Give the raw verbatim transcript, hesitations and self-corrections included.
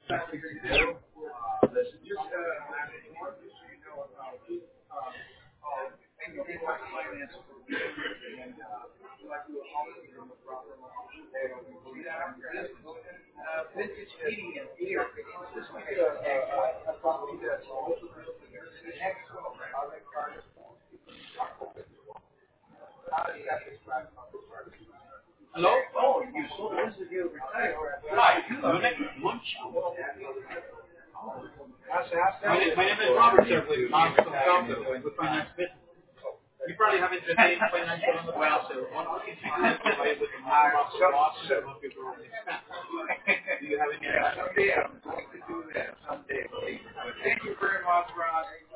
Hello? Oh, you sold this is you retired. Hi, you make lunch? My, name- my name is Robert sir, with Monster Falco, with Finance Business. You probably haven't been named financial on the well, so one of the things with the more of the loss and what people are expense. Do you have any? Yeah, someday I'm going to do that. Someday, believe me. But thank you very much, Ron.